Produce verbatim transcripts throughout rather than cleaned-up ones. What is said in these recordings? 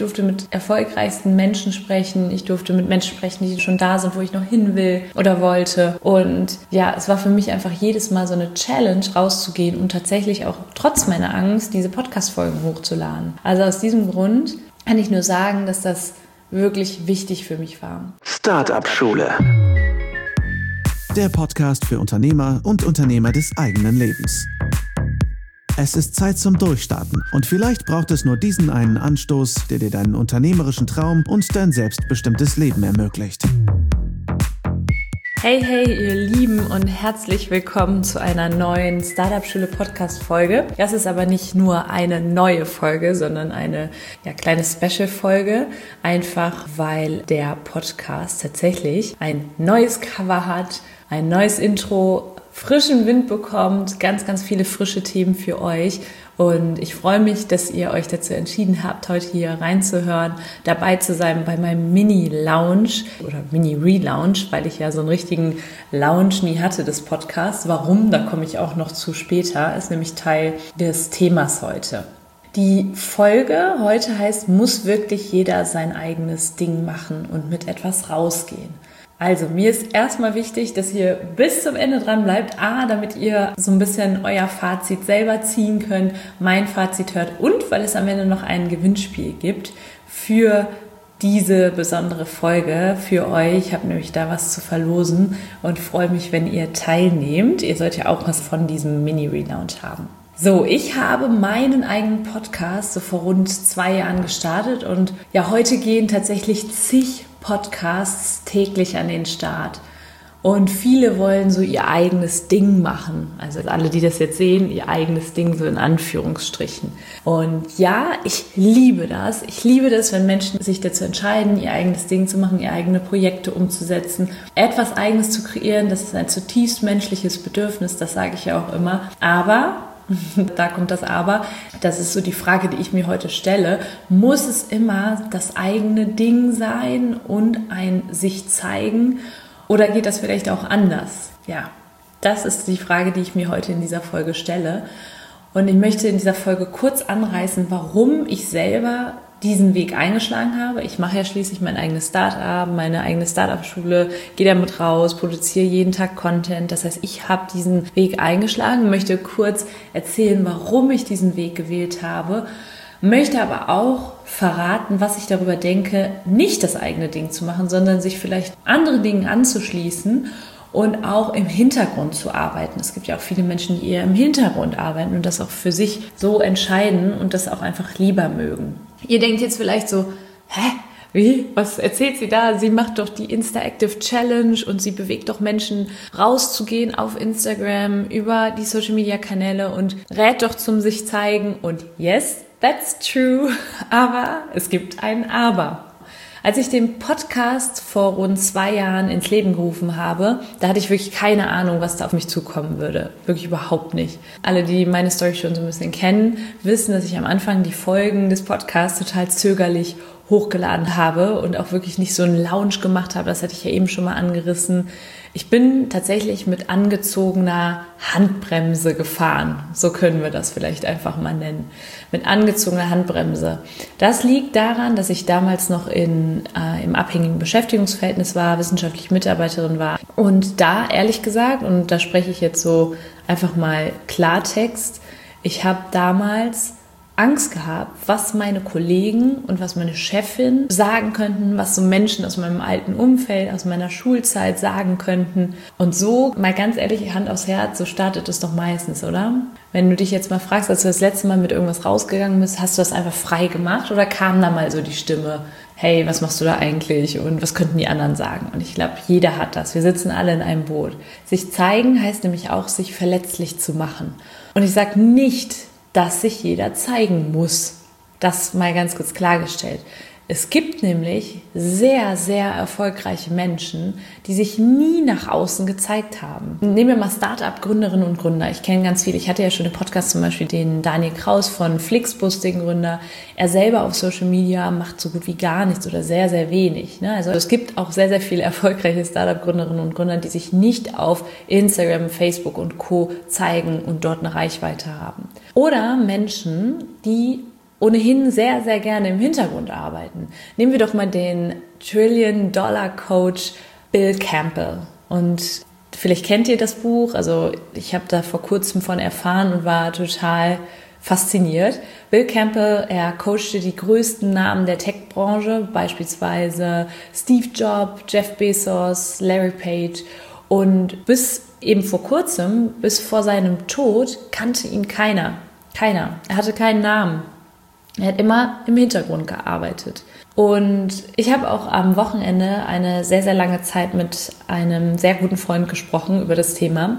durfte mit erfolgreichsten Menschen sprechen. Ich durfte mit Menschen sprechen, die schon da sind, wo ich noch hin will oder wollte. Und ja, es war für mich einfach jedes Mal so eine Challenge, rauszugehen und tatsächlich auch trotz meiner Angst diese Podcast-Folgen hochzuladen. Also aus diesem Grund kann ich nur sagen, dass das wirklich wichtig für mich war. Startup-Schule. Der Podcast für Unternehmer und Unternehmer des eigenen Lebens. Es ist Zeit zum Durchstarten und vielleicht braucht es nur diesen einen Anstoß, der dir deinen unternehmerischen Traum und dein selbstbestimmtes Leben ermöglicht. Hey, hey, ihr Lieben und herzlich willkommen zu einer neuen Startup-Schule-Podcast-Folge. Das ist aber nicht nur eine neue Folge, sondern eine ja, kleine Special-Folge, einfach weil der Podcast tatsächlich ein neues Cover hat, ein neues Intro, frischen Wind bekommt, ganz, ganz viele frische Themen für euch. Und ich freue mich, dass ihr euch dazu entschieden habt, heute hier reinzuhören, dabei zu sein bei meinem Mini-Lounge oder Mini-Relaunch, weil ich ja so einen richtigen Lounge nie hatte des Podcasts. Warum? Da komme ich auch noch zu später, ist nämlich Teil des Themas heute. Die Folge heute heißt, muss wirklich jeder sein eigenes Ding machen und mit etwas rausgehen. Also, mir ist erstmal wichtig, dass ihr bis zum Ende dran bleibt. A, damit ihr so ein bisschen euer Fazit selber ziehen könnt, mein Fazit hört und weil es am Ende noch ein Gewinnspiel gibt für diese besondere Folge für euch. Ich habe nämlich da was zu verlosen und freue mich, wenn ihr teilnehmt. Ihr sollt ja auch was von diesem Mini-Relaunch haben. So, ich habe meinen eigenen Podcast so vor rund zwei Jahren gestartet und ja, heute gehen tatsächlich zig Podcasts täglich an den Start. Und viele wollen so ihr eigenes Ding machen. Also alle, die das jetzt sehen, ihr eigenes Ding so in Anführungsstrichen. Und ja, ich liebe das. Ich liebe das, wenn Menschen sich dazu entscheiden, ihr eigenes Ding zu machen, ihre eigene Projekte umzusetzen, etwas Eigenes zu kreieren. Das ist ein zutiefst menschliches Bedürfnis, das sage ich ja auch immer. Aber da kommt das Aber. Das ist so die Frage, die ich mir heute stelle. Muss es immer das eigene Ding sein und ein sich zeigen? Oder geht das vielleicht auch anders? Ja, das ist die Frage, die ich mir heute in dieser Folge stelle. Und ich möchte in dieser Folge kurz anreißen, warum ich selber diesen Weg eingeschlagen habe. Ich mache ja schließlich mein eigenes Startup, meine eigene Startup-Schule, gehe damit raus, produziere jeden Tag Content. Das heißt, ich habe diesen Weg eingeschlagen, möchte kurz erzählen, warum ich diesen Weg gewählt habe, möchte aber auch verraten, was ich darüber denke, nicht das eigene Ding zu machen, sondern sich vielleicht anderen Dingen anzuschließen und auch im Hintergrund zu arbeiten. Es gibt ja auch viele Menschen, die eher im Hintergrund arbeiten und das auch für sich so entscheiden und das auch einfach lieber mögen. Ihr denkt jetzt vielleicht so, hä? Wie? Was erzählt sie da? Sie macht doch die Insta-Active Challenge und sie bewegt doch Menschen rauszugehen auf Instagram über die Social-Media-Kanäle und rät doch zum sich zeigen. Und yes, that's true. Aber es gibt ein Aber. Als ich den Podcast vor rund zwei Jahren ins Leben gerufen habe, da hatte ich wirklich keine Ahnung, was da auf mich zukommen würde. Wirklich überhaupt nicht. Alle, die meine Story schon so ein bisschen kennen, wissen, dass ich am Anfang die Folgen des Podcasts total zögerlich hochgeladen habe und auch wirklich nicht so einen Lounge gemacht habe. Das hatte ich ja eben schon mal angerissen. Ich bin tatsächlich mit angezogener Handbremse gefahren. So können wir das vielleicht einfach mal nennen. Mit angezogener Handbremse. Das liegt daran, dass ich damals noch in, äh, im abhängigen Beschäftigungsverhältnis war, wissenschaftliche Mitarbeiterin war. Und da, ehrlich gesagt, und da spreche ich jetzt so einfach mal Klartext, ich habe damals Angst gehabt, was meine Kollegen und was meine Chefin sagen könnten, was so Menschen aus meinem alten Umfeld, aus meiner Schulzeit sagen könnten. Und so, mal ganz ehrlich, Hand aufs Herz, so startet es doch meistens, oder? Wenn du dich jetzt mal fragst, als du das letzte Mal mit irgendwas rausgegangen bist, hast du das einfach frei gemacht oder kam da mal so die Stimme, hey, was machst du da eigentlich und was könnten die anderen sagen? Und ich glaube, jeder hat das. Wir sitzen alle in einem Boot. Sich zeigen heißt nämlich auch, sich verletzlich zu machen. Und ich sage nicht, dass sich jeder zeigen muss. Das mal ganz kurz klargestellt. Es gibt nämlich sehr, sehr erfolgreiche Menschen, die sich nie nach außen gezeigt haben. Nehmen wir mal Start-up-Gründerinnen und Gründer. Ich kenne ganz viele. Ich hatte ja schon im Podcast zum Beispiel den Daniel Kraus von Flixbus, den Gründer. Er selber auf Social Media macht so gut wie gar nichts oder sehr, sehr wenig. Also es gibt auch sehr, sehr viele erfolgreiche Start-up-Gründerinnen und Gründer, die sich nicht auf Instagram, Facebook und Co. zeigen und dort eine Reichweite haben. Oder Menschen, die ohnehin sehr, sehr gerne im Hintergrund arbeiten. Nehmen wir doch mal den Trillion-Dollar-Coach Bill Campbell. Und vielleicht kennt ihr das Buch, also ich habe da vor kurzem von erfahren und war total fasziniert. Bill Campbell, er coachte die größten Namen der Tech-Branche, beispielsweise Steve Jobs, Jeff Bezos, Larry Page. Und bis eben vor kurzem, bis vor seinem Tod, kannte ihn keiner. Keiner. Er hatte keinen Namen. Er hat immer im Hintergrund gearbeitet. Und ich habe auch am Wochenende eine sehr, sehr lange Zeit mit einem sehr guten Freund gesprochen über das Thema.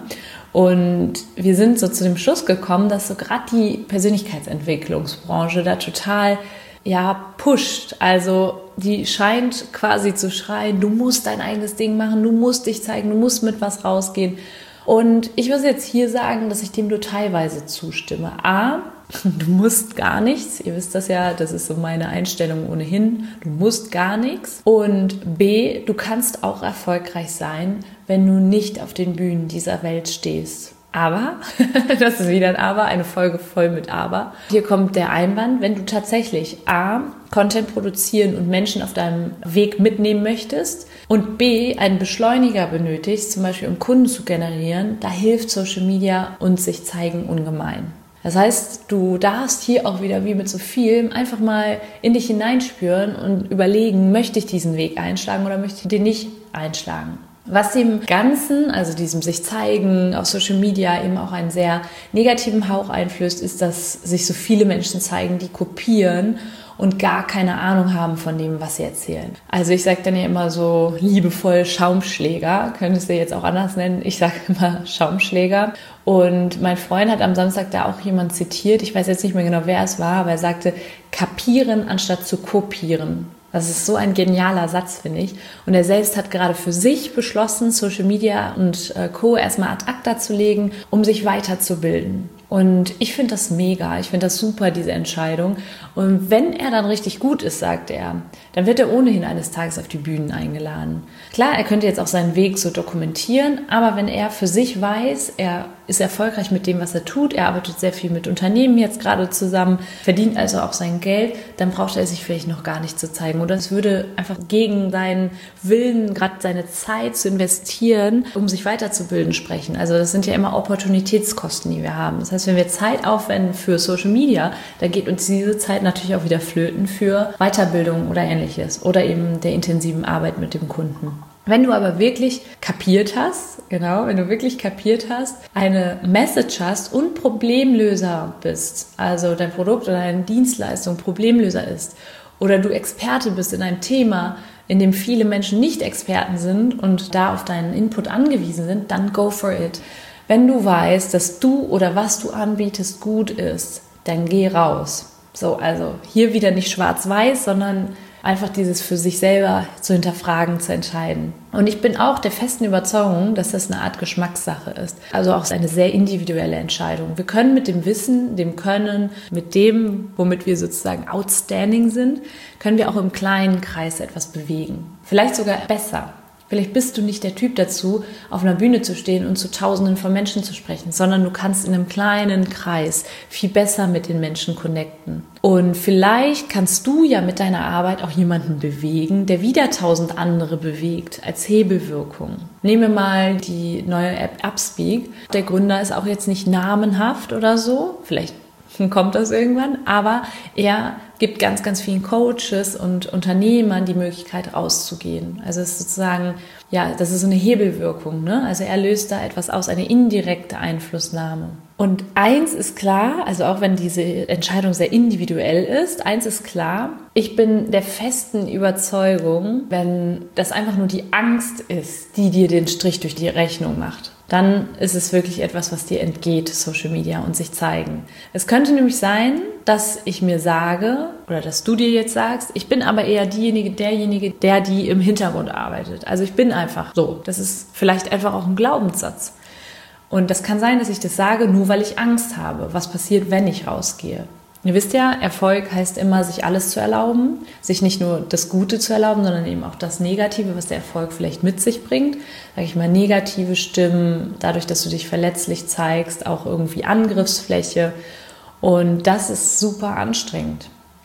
Und wir sind so zu dem Schluss gekommen, dass so gerade die Persönlichkeitsentwicklungsbranche da total ja pusht. Also die scheint quasi zu schreien, du musst dein eigenes Ding machen, du musst dich zeigen, du musst mit was rausgehen. Und ich muss jetzt hier sagen, dass ich dem nur teilweise zustimme. A, du musst gar nichts. Ihr wisst das ja, das ist so meine Einstellung ohnehin. Du musst gar nichts. Und B, du kannst auch erfolgreich sein, wenn du nicht auf den Bühnen dieser Welt stehst. Aber, das ist wieder ein Aber, eine Folge voll mit Aber. Hier kommt der Einwand, wenn du tatsächlich A, Content produzieren und Menschen auf deinem Weg mitnehmen möchtest und B, einen Beschleuniger benötigst, zum Beispiel um Kunden zu generieren, da hilft Social Media und sich zeigen ungemein. Das heißt, du darfst hier auch wieder wie mit so vielem einfach mal in dich hineinspüren und überlegen, möchte ich diesen Weg einschlagen oder möchte ich den nicht einschlagen. Was dem Ganzen, also diesem sich zeigen auf Social Media eben auch einen sehr negativen Hauch einflößt, ist, dass sich so viele Menschen zeigen, die kopieren und gar keine Ahnung haben von dem, was sie erzählen. Also ich sage dann ja immer so liebevoll Schaumschläger, könntest du jetzt auch anders nennen. Ich sage immer Schaumschläger. Und mein Freund hat am Samstag da auch jemand zitiert, ich weiß jetzt nicht mehr genau, wer es war, aber er sagte, kapieren anstatt zu kopieren. Das ist so ein genialer Satz, finde ich. Und er selbst hat gerade für sich beschlossen, Social Media und Co. erstmal ad acta zu legen, um sich weiterzubilden. Und ich finde das mega, ich finde das super, diese Entscheidung. Und wenn er dann richtig gut ist, sagt er, dann wird er ohnehin eines Tages auf die Bühnen eingeladen. Klar, er könnte jetzt auch seinen Weg so dokumentieren, aber wenn er für sich weiß, er ist erfolgreich mit dem, was er tut, er arbeitet sehr viel mit Unternehmen jetzt gerade zusammen, verdient also auch sein Geld, dann braucht er sich vielleicht noch gar nicht zu zeigen. Oder es würde einfach gegen seinen Willen, gerade seine Zeit zu investieren, um sich weiterzubilden, sprechen. Also das sind ja immer Opportunitätskosten, die wir haben. Das heißt, wenn wir Zeit aufwenden für Social Media, dann geht uns diese Zeit natürlich auch wieder flöten für Weiterbildung oder Ähnliches oder eben der intensiven Arbeit mit dem Kunden. Wenn du aber wirklich kapiert hast, genau, wenn du wirklich kapiert hast, eine Message hast und Problemlöser bist, also dein Produkt oder deine Dienstleistung Problemlöser ist oder du Experte bist in einem Thema, in dem viele Menschen nicht Experten sind und da auf deinen Input angewiesen sind, dann go for it. Wenn du weißt, dass du oder was du anbietest gut ist, dann geh raus. So, also hier wieder nicht schwarz-weiß, sondern einfach dieses für sich selber zu hinterfragen, zu entscheiden. Und ich bin auch der festen Überzeugung, dass das eine Art Geschmackssache ist. Also auch eine sehr individuelle Entscheidung. Wir können mit dem Wissen, dem Können, mit dem, womit wir sozusagen outstanding sind, können wir auch im kleinen Kreis etwas bewegen. Vielleicht sogar besser. Vielleicht bist du nicht der Typ dazu, auf einer Bühne zu stehen und zu Tausenden von Menschen zu sprechen, sondern du kannst in einem kleinen Kreis viel besser mit den Menschen connecten. Und vielleicht kannst du ja mit deiner Arbeit auch jemanden bewegen, der wieder tausend andere bewegt, als Hebelwirkung. Nehmen wir mal die neue App Upspeak. Der Gründer ist auch jetzt nicht namenhaft oder so, vielleicht kommt das irgendwann, aber er gibt ganz, ganz vielen Coaches und Unternehmern die Möglichkeit rauszugehen. Also es ist sozusagen, ja, das ist so eine Hebelwirkung, ne? Also er löst da etwas aus, eine indirekte Einflussnahme. Und eins ist klar, also auch wenn diese Entscheidung sehr individuell ist, eins ist klar, ich bin der festen Überzeugung, wenn das einfach nur die Angst ist, die dir den Strich durch die Rechnung macht, dann ist es wirklich etwas, was dir entgeht, Social Media und sich zeigen. Es könnte nämlich sein, dass ich mir sage, oder dass du dir jetzt sagst, ich bin aber eher diejenige, derjenige, der die im Hintergrund arbeitet. Also ich bin einfach so. Das ist vielleicht einfach auch ein Glaubenssatz. Und das kann sein, dass ich das sage, nur weil ich Angst habe. Was passiert, wenn ich rausgehe? Ihr wisst ja, Erfolg heißt immer, sich alles zu erlauben, sich nicht nur das Gute zu erlauben, sondern eben auch das Negative, was der Erfolg vielleicht mit sich bringt. Sag ich mal, negative Stimmen, dadurch, dass du dich verletzlich zeigst, auch irgendwie Angriffsfläche. Und das ist super anstrengend.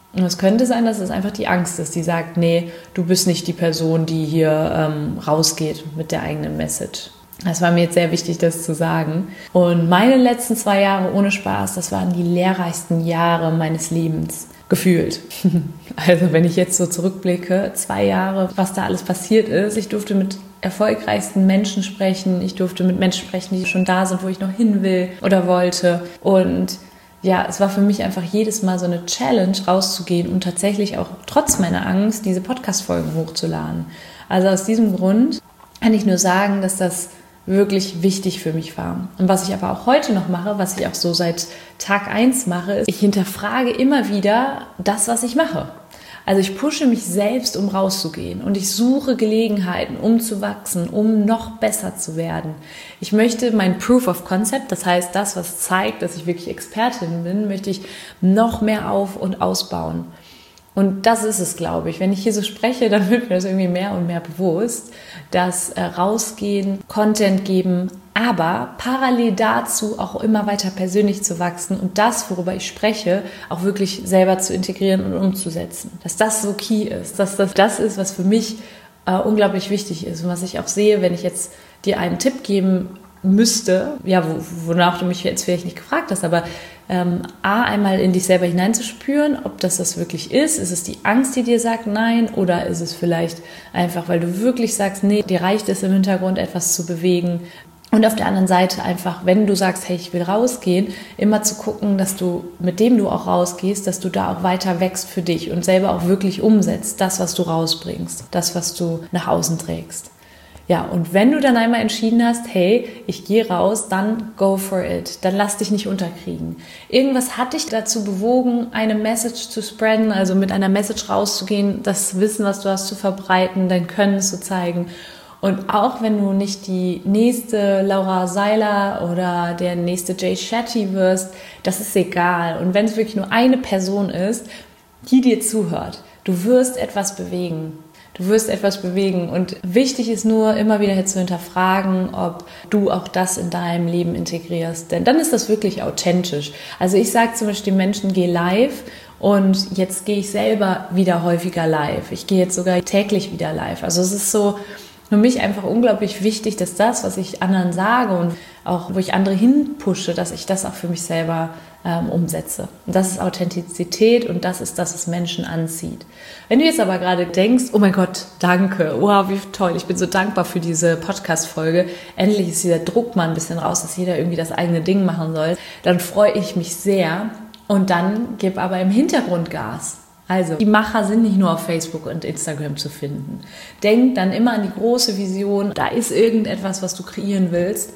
Und es könnte sein, dass es einfach die Angst ist, die sagt, nee, du bist nicht die Person, die hier ähm, rausgeht mit der eigenen Message. Das war mir jetzt sehr wichtig, das zu sagen. Und meine letzten zwei Jahre ohne Spaß, das waren die lehrreichsten Jahre meines Lebens, gefühlt. Also wenn ich jetzt so zurückblicke, zwei Jahre, was da alles passiert ist. Ich durfte mit erfolgreichsten Menschen sprechen. Ich durfte mit Menschen sprechen, die schon da sind, wo ich noch hin will oder wollte. Und ja, es war für mich einfach jedes Mal so eine Challenge, rauszugehen und tatsächlich auch trotz meiner Angst diese Podcast-Folgen hochzuladen. Also aus diesem Grund kann ich nur sagen, dass das wirklich wichtig für mich war. Und was ich aber auch heute noch mache, was ich auch so seit Tag eins mache, ist, ich hinterfrage immer wieder das, was ich mache. Also ich pushe mich selbst, um rauszugehen und ich suche Gelegenheiten, um zu wachsen, um noch besser zu werden. Ich möchte mein Proof of Concept, das heißt das, was zeigt, dass ich wirklich Expertin bin, möchte ich noch mehr auf- und ausbauen. Und das ist es, glaube ich. Wenn ich hier so spreche, dann wird mir das irgendwie mehr und mehr bewusst, dass äh, rausgehen, Content geben, aber parallel dazu auch immer weiter persönlich zu wachsen und das, worüber ich spreche, auch wirklich selber zu integrieren und umzusetzen. Dass das so key ist, dass das das ist, was für mich äh, unglaublich wichtig ist und was ich auch sehe, wenn ich jetzt dir einen Tipp geben müsste, ja, wo, wonach du mich jetzt vielleicht nicht gefragt hast, aber ähm, A, einmal in dich selber hineinzuspüren, ob das das wirklich ist. Ist es die Angst, die dir sagt nein, oder ist es vielleicht einfach, weil du wirklich sagst, nee, dir reicht es im Hintergrund etwas zu bewegen. Und auf der anderen Seite einfach, wenn du sagst, hey, ich will rausgehen, immer zu gucken, dass du, mit dem du auch rausgehst, dass du da auch weiter wächst für dich und selber auch wirklich umsetzt, das, was du rausbringst, das, was du nach außen trägst. Ja, und wenn du dann einmal entschieden hast, hey, ich gehe raus, dann go for it. Dann lass dich nicht unterkriegen. Irgendwas hat dich dazu bewogen, eine Message zu spreaden, also mit einer Message rauszugehen, das Wissen, was du hast, zu verbreiten, dein Können zu zeigen. Und auch wenn du nicht die nächste Laura Seiler oder der nächste Jay Shetty wirst, das ist egal. Und wenn es wirklich nur eine Person ist, die dir zuhört, du wirst etwas bewegen. Du wirst etwas bewegen und wichtig ist nur, immer wieder zu hinterfragen, ob du auch das in deinem Leben integrierst, denn dann ist das wirklich authentisch. Also ich sage zum Beispiel den Menschen, geh live und jetzt gehe ich selber wieder häufiger live. Ich gehe jetzt sogar täglich wieder live. Also es ist so für mich einfach unglaublich wichtig, dass das, was ich anderen sage und auch wo ich andere hinpushe, dass ich das auch für mich selber ähm, umsetze. Und das ist Authentizität und das ist das, was Menschen anzieht. Wenn du jetzt aber gerade denkst, oh mein Gott, danke, wow, wie toll, ich bin so dankbar für diese Podcast-Folge, endlich ist dieser Druck mal ein bisschen raus, dass jeder irgendwie das eigene Ding machen soll, dann freue ich mich sehr und dann gib aber im Hintergrund Gas. Also, die Macher sind nicht nur auf Facebook und Instagram zu finden. Denk dann immer an die große Vision, da ist irgendetwas, was du kreieren willst.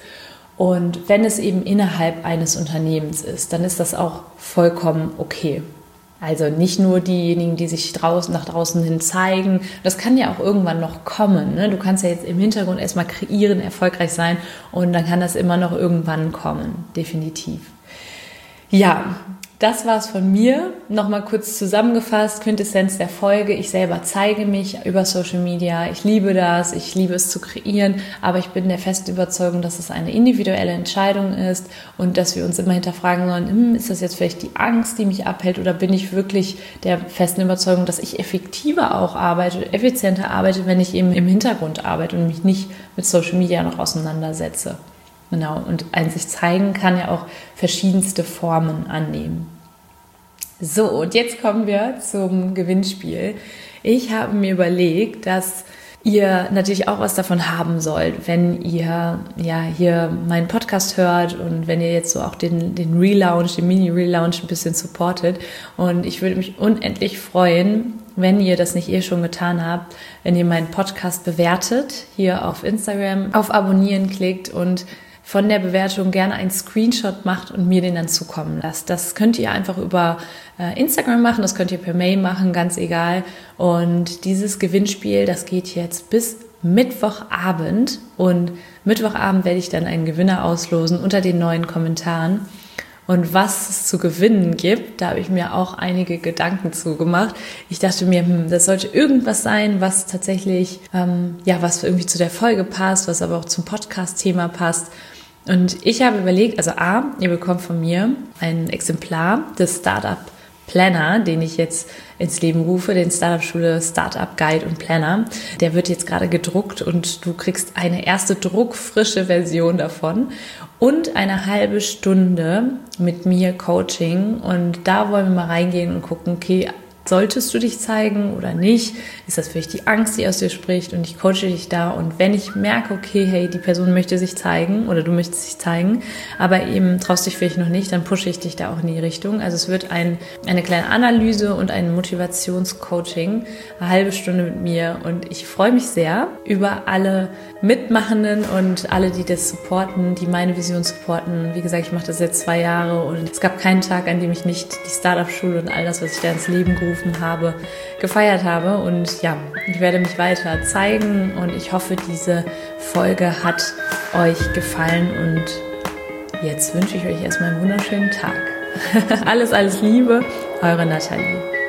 Und wenn es eben innerhalb eines Unternehmens ist, dann ist das auch vollkommen okay. Also nicht nur diejenigen, die sich draußen, nach draußen hin zeigen. Das kann ja auch irgendwann noch kommen. Ne? Du kannst ja jetzt im Hintergrund erstmal kreieren, erfolgreich sein und dann kann das immer noch irgendwann kommen, definitiv. Ja, das war's von mir. Nochmal kurz zusammengefasst, Quintessenz der Folge. Ich selber zeige mich über Social Media. Ich liebe das, ich liebe es zu kreieren, aber ich bin der festen Überzeugung, dass es eine individuelle Entscheidung ist und dass wir uns immer hinterfragen sollen, hm, ist das jetzt vielleicht die Angst, die mich abhält oder bin ich wirklich der festen Überzeugung, dass ich effektiver auch arbeite, effizienter arbeite, wenn ich eben im Hintergrund arbeite und mich nicht mit Social Media noch auseinandersetze. Genau, und ein sich zeigen kann ja auch verschiedenste Formen annehmen. So, und jetzt kommen wir zum Gewinnspiel. Ich habe mir überlegt, dass ihr natürlich auch was davon haben sollt, wenn ihr ja hier meinen Podcast hört und wenn ihr jetzt so auch den, den Relaunch, den Mini-Relaunch ein bisschen supportet. Und ich würde mich unendlich freuen, wenn ihr das nicht eh schon getan habt, wenn ihr meinen Podcast bewertet, hier auf Instagram, auf Abonnieren klickt und von der Bewertung gerne einen Screenshot macht und mir den dann zukommen lasst. Das könnt ihr einfach über äh, Instagram machen, das könnt ihr per Mail machen, ganz egal. Und dieses Gewinnspiel, das geht jetzt bis Mittwochabend und Mittwochabend werde ich dann einen Gewinner auslosen unter den neuen Kommentaren. Und was es zu gewinnen gibt, da habe ich mir auch einige Gedanken zu gemacht. Ich dachte mir, hm, das sollte irgendwas sein, was tatsächlich, ähm, ja, was irgendwie zu der Folge passt, was aber auch zum Podcast-Thema passt. Und ich habe überlegt, also A, ihr bekommt von mir ein Exemplar des Startup Planner, den ich jetzt ins Leben rufe, den Startup-Schule Startup Guide und Planner. Der wird jetzt gerade gedruckt und du kriegst eine erste druckfrische Version davon und eine halbe Stunde mit mir Coaching. Und da wollen wir mal reingehen und gucken, okay, solltest du dich zeigen oder nicht? Ist das vielleicht die Angst, die aus dir spricht? Und ich coache dich da. Und wenn ich merke, okay, hey, die Person möchte sich zeigen oder du möchtest dich zeigen, aber eben traust dich vielleicht noch nicht, dann pushe ich dich da auch in die Richtung. Also es wird ein, eine kleine Analyse und ein Motivationscoaching, eine halbe Stunde mit mir. Und ich freue mich sehr über alle Mitmachenden und alle, die das supporten, die meine Vision supporten. Wie gesagt, ich mache das jetzt zwei Jahre und es gab keinen Tag, an dem ich nicht die Startup-Schule und all das, was ich da ins Leben gerufen habe, gefeiert habe. Und ja, ich werde mich weiter zeigen und ich hoffe, diese Folge hat euch gefallen und jetzt wünsche ich euch erstmal einen wunderschönen Tag. Alles, alles Liebe, eure Nathalie.